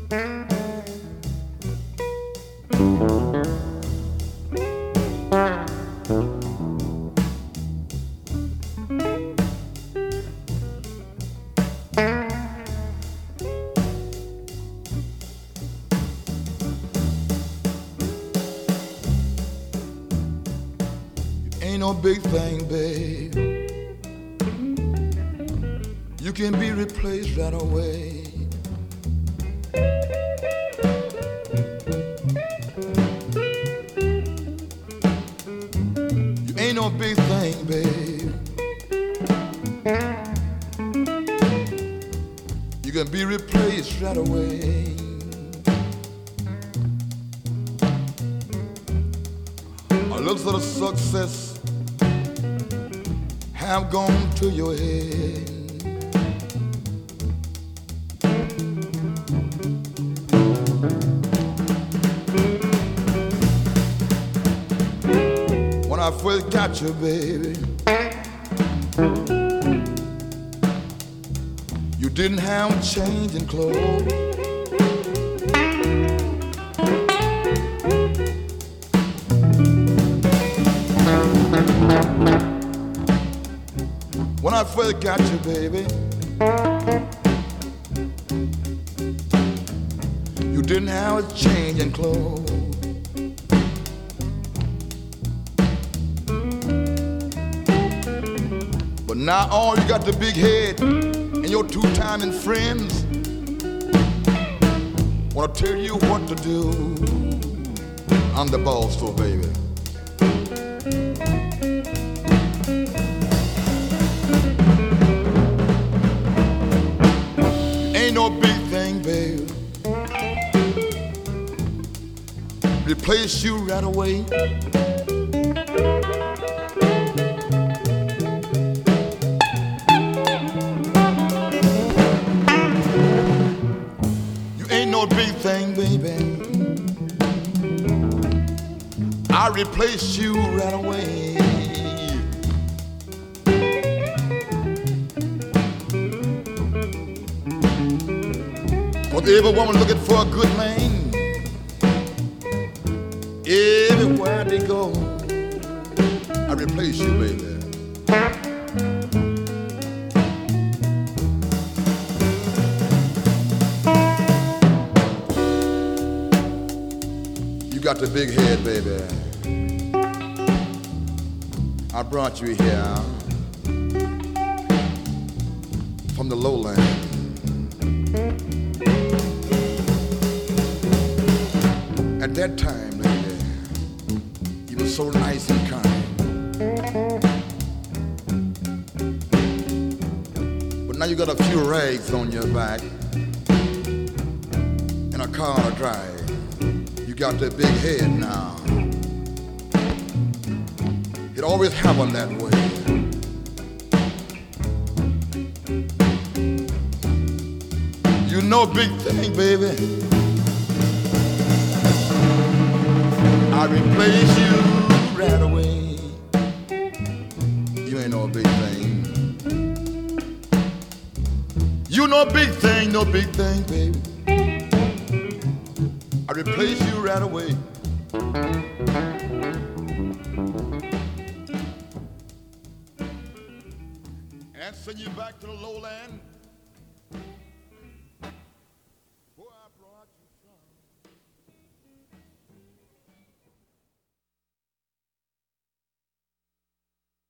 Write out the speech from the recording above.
Ain't no big thing, babe. You can be replaced right away. You ain't no big thing, babe. You can be replaced right away. A little sort of success have gone to your head. When I first got you, baby, you didn't have change in clothes. When I first got you, baby, you didn't have a change in clothes. But now all you got the big head and your two-timing friends wanna tell you what to do. I'm the boss, so baby. Ain't no big thing, babe. Replace you right away. You ain't no big thing, baby. I replace you right away. Cause every woman looking for a good man, everywhere they go, I replace you, baby. You got the big head, baby. I brought you here from the lowland. At that time, lady, you were so nice and kind. But now you got a few rags on your back and a car to drive. You got that big head now. It always happened that way. You know big thing, baby. I replace you right away. You ain't no big thing. You no big thing, no big thing, baby. I replace you right away. And send you back to the lowland.